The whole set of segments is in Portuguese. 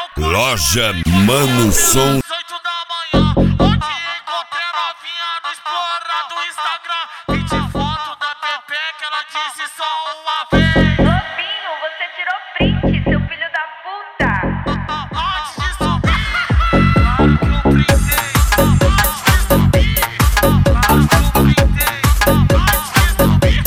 Loja Mano Som. 8 da manhã, onde encontrei a novinha no explorar do Instagram. Pedi foto da Pepe que ela disse só uma vez. Lobinho, você tirou print, seu filho da puta. Antes de subir, claro que eu printei. Antes de subir, claro que eu printei. Antes de subir,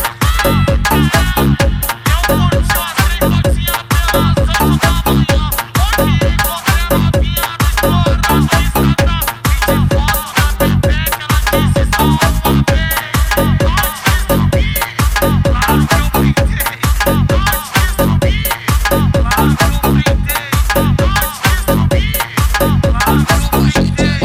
eu curti as tricotinhas pelas 8 da manhã. Onde encontrei a novinha no explorar do Instagram. Pedi foto da Pepe que ela disse só uma vez. Antes de subir, claro que eu printei. Antes de subir, claro que eu printei. Antes de subir, claro que eu printei.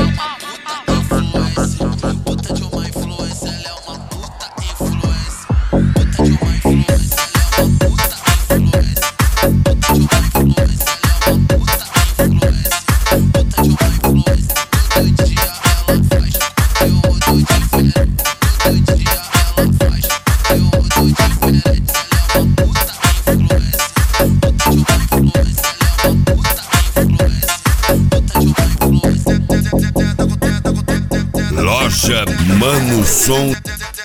Puta de uma influência, ela é uma puta influência. Puta de uma influência, ela é uma puta influência. Puta de uma influência, ela é uma puta influência. Puta de uma influência, todo dia ela faz conteúdo diferente. Todo dia ela faz conteúdo diferente. Ela é uma puta influência. Puta de uma influência, ela é uma puta influência. Puta de uma influência. Loja Mano Som.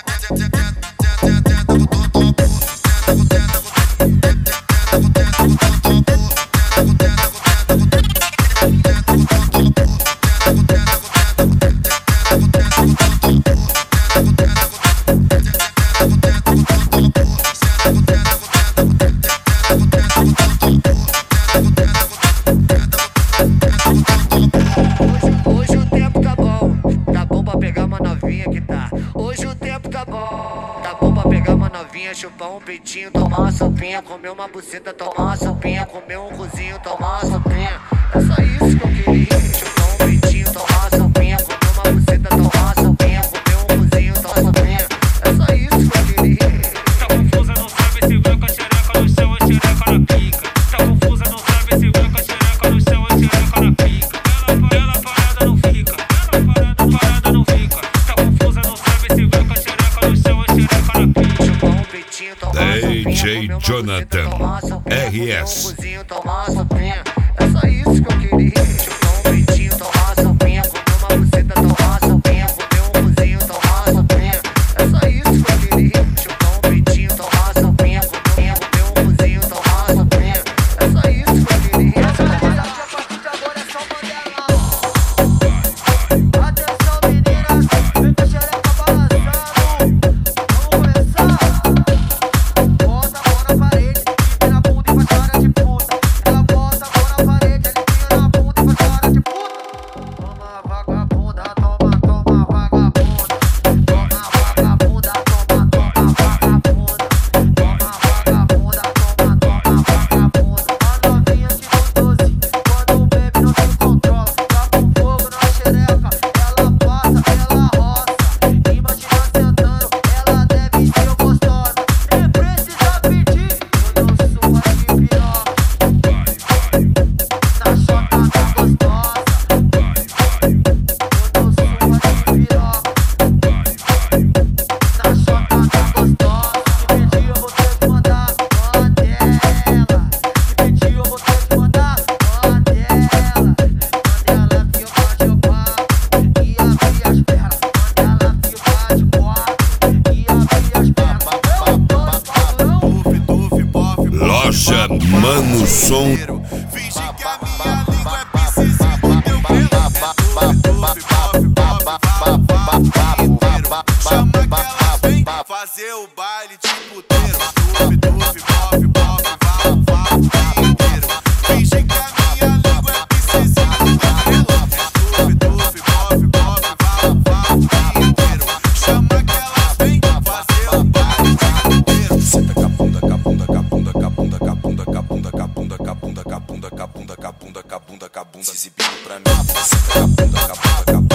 Hoje o tempo tá bom pra pegar uma novinha que tá. Hoje o tempo tá bom pra pegar uma novinha, chupar um peitinho, tomar uma sopinha, comer uma buceta, tomar uma sopinha, comer um cozinho, tomar uma sopinha. É só isso que eu queria, chupar um peitinho, tomar uma sopinha, comer uma buceta, tomar uma sopinha, comer um cozinho, tomar uma sopinha. É só isso que eu queria. Tá confusa, não sabe se vai com a xereca no chão ou xereca na pica. Tá confusa, não sabe se vai com a xereca no chão ou xereca na pica. Ela parada não fica, ela parada não fica. Tá confusa, não sabe se vai com a xereca no chão ou xereca na pica. Chupar um peitinho, tomar uma sopinha, DJ comer uma Jonathan, buceta, tomar uma sopinha, comer um RS. cozinho, tomar uma sopinha. É só isso que eu queria. Chupar um peitinho, tomar uma sopinha, comer uma buceta, tomar uma sopinha, comer um cozinho, tomar uma sopinha. É só isso que eu queria. Chupar um peitinho, tomar uma sopinha, comer um cozinho, tomar uma sopinha. É só isso que eu queria. Atenção meninas, vem com a xereca balançando. Vamos começar. Bota a mão na parede, empina a bunda e faz cara de puta. Ela bota a mão na parede, empina a bunda e faz cara de puta. Toma vagabunda, toma vagabunda. Toma vagabunda, toma vagabunda. Toma vagabunda, toma vagabunda. A novinha que não doce, quando o bebe não se controla. Tá com fogo na xereca, ela passa, ela roça. Imagina sentando, ela deve ser gostosa. Nem precisa pedir, eu dou surra de piroca. Na chota tá gostosa. Eu dou surra de piroca. Na chota tá gostosa. Se pedir eu vou ter que mandar uma dela. Se pedir eu vou ter que mandar uma dela. Manda ela ficar de quatro e abrir as pernas. Manda ela ficar de quatro e abrir as pernas. Eu tô de padrão. Loja Mano Som. Finge que a minha língua é piscizinho do teu pelo. Chama que elas vem fazer o baile de puteiro. Inteiro. Finge que a minha língua é piscizinho do teu pelo. Inteiro. Chama que elas vem fazer o baile de puteiro. Senta com a bunda, com a bunda, com a bunda, com a bunda, com a bunda, com a bunda, com a bunda, com a bunda, com a bunda, com a bunda, com a bunda, com a bunda, com a bunda, se exibindo pra mim. Senta com a bunda, com a bunda, com a bunda.